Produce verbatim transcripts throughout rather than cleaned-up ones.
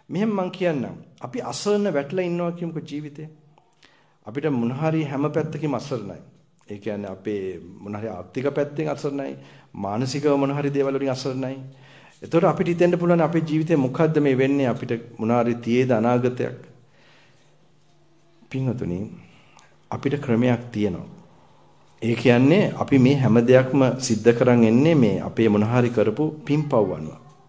මෙහෙම මං කියන්නම්. අපි අසරණ වැටලා ඉන්නවා කියමුකෝ ජීවිතේ. අපිට මොන හරි හැම පැත්තකින්ම අසරණයි. ඒ කියන්නේ අපේ මොන හරි ආර්ථික පැත්තෙන් අසරණයි, මානසිකව මොන හරි දේවල් වලින් අසරණයි. එතකොට අපිට හිතෙන්න පුළුවන් අපේ ජීවිතේ මොකද්ද මේ වෙන්නේ, අපිට මොන හරි තියේද අනාගතයක්. පින්වතුනි, අපිට ක්‍රමයක් තියෙනවා. ඒ කියන්නේ අපි මේ හැම දෙයක්ම සිද්ධ කරන් එන්නේ මේ අපේ මොන හරි කරපු පින්පව් අනුව.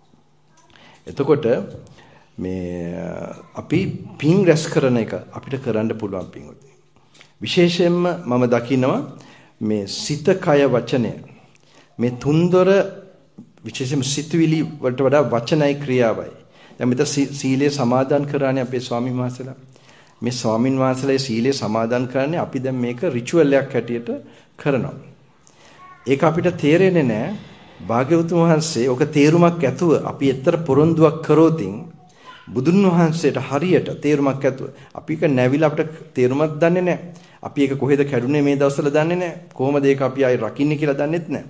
එතකොට මේ අපි පින් රැස් කරන එක අපිට කරන්න පුළුවන් පින්වතුනි. විශේෂයෙන්ම මම දකිනවා මේ සිත කය වචනය මේ තුන්දොර විශේෂයෙන්ම සිතුවිලි වලට වඩා වචනයි ක්‍රියාවයි. දැන් මෙතන සීලය සමාදන් කරානේ අපේ ස්වාමීන් වහන්සේලා. මේ ස්වාමීන් වහන්සේලා සීලය සමාදන් කරන්නේ අපි දැන් මේක රිචුවල් එකක් හැටියට කරනවා. ඒක අපිට තේරෙන්නේ නැහැ. භාග්‍යවතුන් වහන්සේ ඔක තේරුමක් ඇතුව අපි ඇත්තට පොරොන්දුවක් කරෝතින් බුදුන් වහන්සේට හරියට තේරුමක් ඇතුව අපි එක නැවිලා අපිට තේරුමක් දන්නේ නැහැ. අපි ඒක කොහෙද කැඩුනේ මේ දවස්වල දන්නේ නැහැ. කොහොමද ඒක අපි ආයි රකින්නේ කියලා දන්නෙත් නැහැ.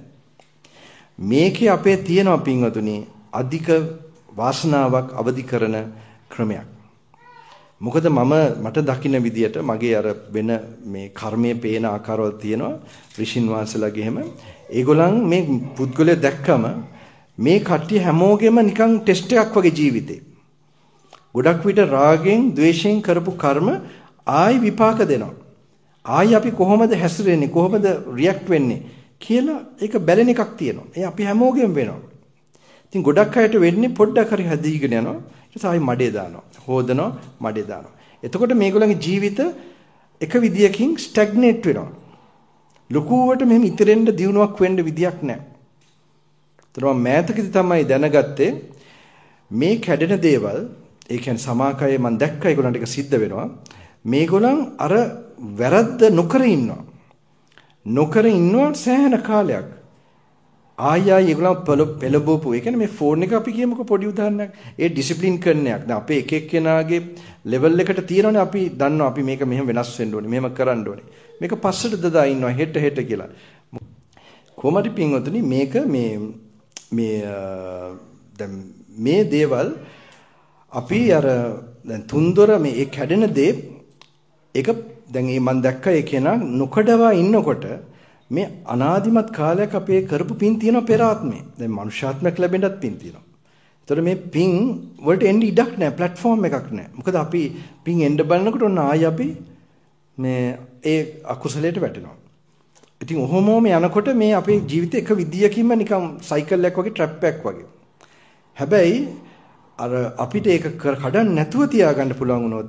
මේකේ අපේ තියෙනවා පින්වතුනි අධික වාසනාවක් අවදි කරන ක්‍රමයක්. මොකද මම මට දකින්න විදියට මගේ අර වෙන මේ කර්මයේ පේන ආකාරවල තියෙනවා ඍෂින් වහන්සේලාගේ හැම ඒගොල්ලන් මේ පුද්ගලයා දැක්කම මේ කට්ටිය හැමෝගෙම නිකන් ටෙස්ට් එකක් වගේ ජීවිතේ. ගොඩක් විට රාගෙන්, ද්වේෂයෙන් කරපු කර්ම ආයි විපාක දෙනවා. ආයි අපි කොහොමද හැසිරෙන්නේ, කොහොමද රියැක්ට් වෙන්නේ කියලා ඒක බැලෙන එකක් තියෙනවා. ඒ අපි හැමෝගෙම වෙනවා. ඉතින් ගොඩක් අයට වෙන්නේ පොඩ්ඩක් හරි හදීගෙන යනවා. ඊට පස්සේ ආයි මඩේ දානවා. හොදනවා, මඩේ දානවා. එතකොට මේගොල්ලන්ගේ ජීවිත එක විදියකින් ස්ටැග්නේට් වෙනවා. ලකුවට මෙහෙම ඉතිරෙන්න දියුණුවක් වෙන්න විදියක් නැහැ. ඒතර මම මෑතකදී තමයි දැනගත්තේ මේ කැඩෙන දේවල්, ඒ කියන්නේ සමාකයේ මම දැක්කා ඒගොල්ලන්ට ඒක සිද්ධ වෙනවා. මේගොල්ලන් අර වැරද්ද නොකර ඉන්නවා. නොකර ඉන්නවා සෑහෙන කාලයක්. ආය ආය ඒගොල්ලන් පෙළඹවපු. ඒ කියන්නේ මේ ෆෝන් එක අපි කියමුකෝ පොඩි උදාහරණයක්. ඒ ඩිසිප්ලින් කරන එකක්. දැන් අපේ එක එක්කෙනාගේ ලෙවල් එකට තියෙනවනේ අපි දන්නවා අපි මේක මෙහෙම වෙනස් වෙන්න ඕනේ. මෙහෙම කරන්න ඕනේ. මේක පස්සට දදා ඉන්නවා හෙට හෙට කියලා. කොහොමද පින්වතුනි මේක මේ මේ දැන් මේ දේවල් අපි අර දැන් තුන්දොර මේ ඒ කැඩෙන දේ ඒක දැන් මේ මම දැක්ක ඒ කෙනා නොකඩවා ඉන්නකොට මේ අනාදිමත් කාලයක් අපේ කරපු පින් තියෙනවා පෙර ආත්මේ. දැන් මනුෂ්‍යාත්මයක් ලැබෙන්නත් පින් තියෙනවා. ඒතර මේ පින් වලට එන්නේ ඉඩක් නැහැ, ප්ලැට්ෆෝම් එකක් නැහැ. මොකද අපි පින් එන්න බලනකොට ඔන්න ආයි අපි මේ ඒ අකුසලයට වැටෙනවා. ඉතින් ඔහොමම යනකොට මේ අපේ ජීවිතේ එක විදියකින්ම නිකන් සයිකල් එකක් වගේ ට්‍රැප් එකක් වගේ. හැබැයි අර අපිට ඒක කඩන්න නැතුව තියාගන්න පුළුවන් වුණොත්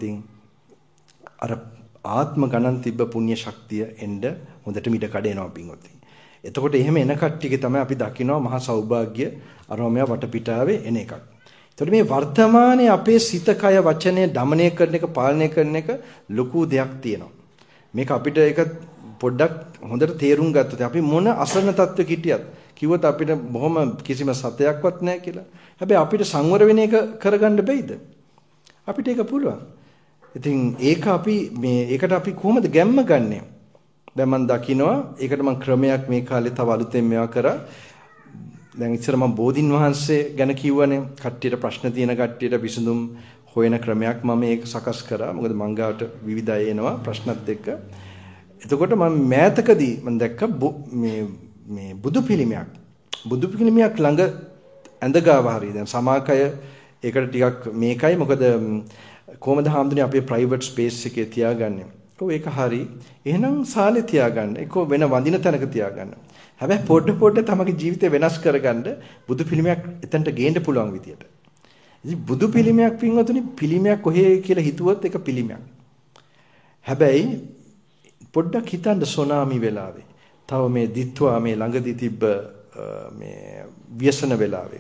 අර ආත්ම ගණන් තිබ්බ පුණ්‍ය ශක්තිය එන්න හොඳට මිඩ කඩේනවා පින්වත්නි. එතකොට එහෙම එන කට්ටියගේ තමයි අපි දකිනවා මහා සෞභාග්‍ය අරෝමයා වටපිටාවේ එන එකක්. එතකොට මේ වර්තමානයේ අපේ සිත කය වචනය দমনය කරන එක පාලනය කරන එක ලොකු දෙයක් තියෙනවා. මේක අපිට ඒක පොඩ්ඩක් හොඳට තේරුම් ගත්තොත් අපි මොන අසරණ තත්ත්වෙක හිටියත් කිව්වොත් අපිට බොහොම කිසිම සතයක්වත් නැහැ කියලා. හැබැයි අපිට සංවර වෙන එක කරගන්න බැයිද? අපිට ඒක පුළුවන්. ඉතින් ඒක අපි මේ ඒකට අපි කොහොමද ගැම්ම ගන්නෙ? දැන් මම දකිනවා ඒකට මම ක්‍රමයක් මේ කාලේ තව අලුතෙන් මේවා කරා. දැන් ඉස්සර මම බෝධින් වහන්සේ ගැන කිව්වනේ. කට්ටියට ප්‍රශ්න තියෙන කට්ටියට විසඳුම් හොයන ක්‍රමයක් මම ඒක සකස් කරා. මොකද මං ගාවට විවිධ අය එනවා ප්‍රශ්නත් එක්ක. එතකොට මම මෑතකදී මම දැක්ක මේ මේ බුදු පිළිමයක්. බුදු පිළිමයක් ළඟ ඇඳගාව හරි දැන් සමාකය ඒකට ටිකක් මේකයි මොකද කොහමද හාමුදුරනේ අපේ ප්‍රයිවට් ස්පේස් එකේ තියාගන්නේ. ඔව් ඒක හරි. එහෙනම් සාලේ තියාගන්න. ඒක වෙන වඳින තැනක තියාගන්න. හැබැයි පොඩ පොඩ තමගේ ජීවිතය වෙනස් කරගන්න බුදු පිළිමයක් එතනට ගේන්න පුළුවන් විදියට. ඉතින් බුදු පිළිමයක් පින්වතුනි පිළිමයක් කොහේ කියලා හිතුවොත් ඒක පිළිමයක්. හැබැයි පොඩ්ඩක් හිතන්න සොනාමි වෙලාවේ. තව මේ දිත්වා මේ ළඟදී තිබ්බ මේ ව්‍යසන වෙලාවේ.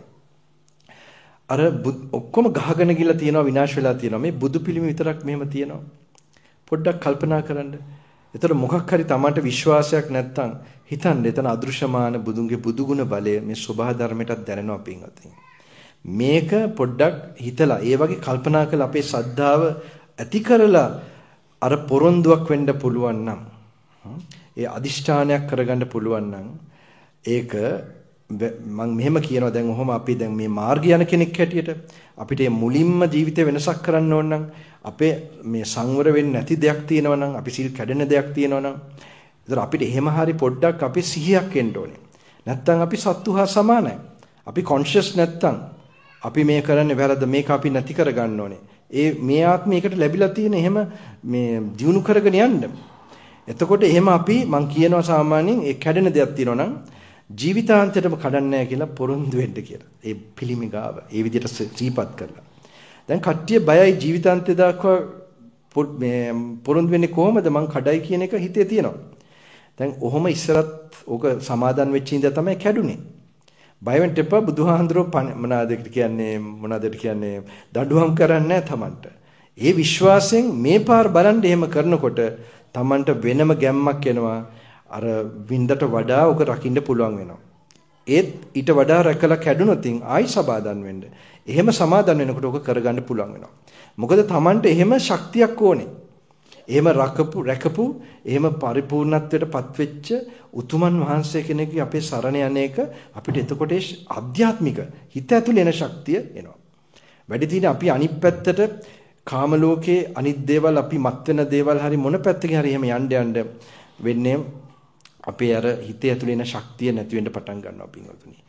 අර ඔක්කොම ගහගෙන ගිහලා තියෙනවා විනාශ වෙලා තියෙනවා. මේ බුදු පිළිම විතරක් මෙහෙම තියෙනවා. පොඩ්ඩක් කල්පනා කරන්න. ඒතර මොකක් හරි Tamanට විශ්වාසයක් නැත්තම් හිතන්න එතන අදෘශ්‍යමාන බුදුන්ගේ බුදුගුණ බලය මේ සබහා ධර්මයටත් දැනෙනවා පින්වත්නි. මේක පොඩ්ඩක් හිතලා ඒ වගේ කල්පනා කරලා අපේ ශ්‍රද්ධාව ඇති කරලා අර පොරොන්දුවක් වෙන්න පුළුවන් නම් ඒ අදිෂ්ඨානයක් කරගන්න පුළුවන් නම් ඒක මම මෙහෙම කියනවා දැන් ඔහොම අපි දැන් මේ මාර්ගය යන කෙනෙක් හැටියට අපිට මුලින්ම ජීවිතේ වෙනසක් කරන්න ඕන නම් අපේ මේ සංවර වෙන්නේ නැති දෙයක් තියෙනවා නම් අපි සිල් කැඩෙන දෙයක් තියෙනවා නම් ඒතර අපිට එහෙම හරි පොඩ්ඩක් අපි සිහියක් එන්න ඕනේ. නැත්තම් අපි සත්තු හා සමානයි. අපි කොන්ෂස් නැත්තම් අපි මේ කරන්නේ වැරද්ද මේක අපි නැති කර ගන්න ඕනේ. ඒ මේ ආත්මයකට ලැබිලා තියෙන එහෙම මේ දියුණු කරගෙන යන්න. එතකොට එහෙම අපි මං කියනවා සාමාන්‍යයෙන් ඒ කැඩෙන දෙයක් තියෙනවා නම් ජීවිතාන්තයටම කඩන්නේ නැහැ කියලා පොරොන්දු වෙන්න කියලා. ඒ පිළිමි ගාව ඒ විදිහට සීපත් කරලා. දැන් කට්ටිය බයයි ජීවිතාන්තය දක්වා මේ පොරොන්දු වෙන්නේ කොහමද මං කඩයි කියන එක හිතේ තියෙනවා. දැන් ඔහොම ඉස්සරත් ඕක සමාදන් වෙච්ච ඉඳලා තමයි කැඩුනේ. බය වෙන්න එපා බුදුහාඳුරෝ මොනවාද කියන්නේ මොනවාද කියන්නේ දඬුවම් කරන්නේ නැහැ Tamanට. ඒ විශ්වාසයෙන් මේ පාර බලන්න එහෙම කරනකොට Tamanට වෙනම ගැම්මක් එනවා. අර වින්දට වඩා ඔක රකින්න පුළුවන් වෙනවා. ඒත් ඊට වඩා රැකලා කැඩුනොත් ආයි සමාදන් වෙන්න. එහෙම සමාදන් වෙනකොට ඔක කරගන්න පුළුවන් වෙනවා. මොකද Tamanට එහෙම ශක්තියක් ඕනේ. එහෙම රකපු රැකපු එහෙම පරිපූර්ණත්වයටපත් වෙච්ච උතුමන් වහන්සේ කෙනෙක්ගේ අපේ සරණ යන්නේක අපිට එතකොට ආධ්‍යාත්මික හිත ඇතුලේ එන ශක්තිය එනවා. වැඩි තියෙන අපි අනිත් පැත්තට කාම ලෝකේ අනිත් දේවල් අපි මත් වෙන දේවල් හරි මොන පැත්තකින් හරි එහෙම යන්න යන්න වෙන්නේ අපේ අර හිතේ ඇතුලේ එන ශක්තිය නැති වෙන්න පටන් ගන්නවා පින්වතුනි.